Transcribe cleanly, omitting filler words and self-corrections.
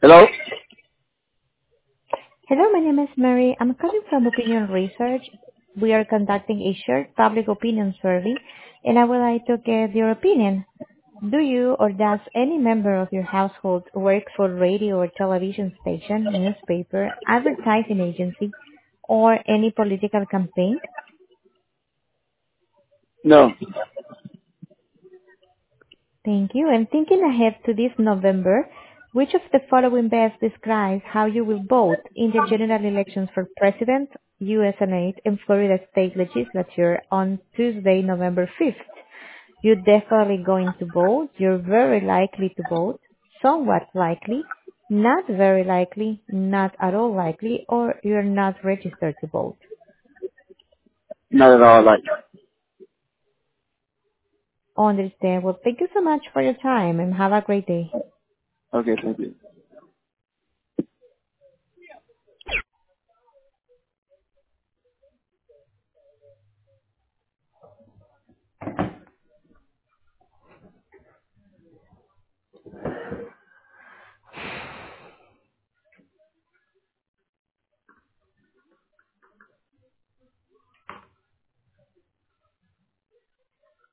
Hello? Hello, my name is Mary. I'm calling from Opinion Research. We are conducting a shared public opinion survey, and I would like to get your opinion. Do you or does any member of your household work for radio or television station, newspaper, advertising agency, or any political campaign? No. Thank you. And thinking ahead to this November, which of the following best describes how you will vote in the general elections for President, U.S. Senate, and Florida State Legislature on Tuesday, November 5th? You're definitely going to vote. You're very likely to vote. Somewhat likely. Not very likely. Not at all likely. Or you're not registered to vote. Not at all. Like, Understand. Well, thank you so much for your time and have a great day. okay, thank you.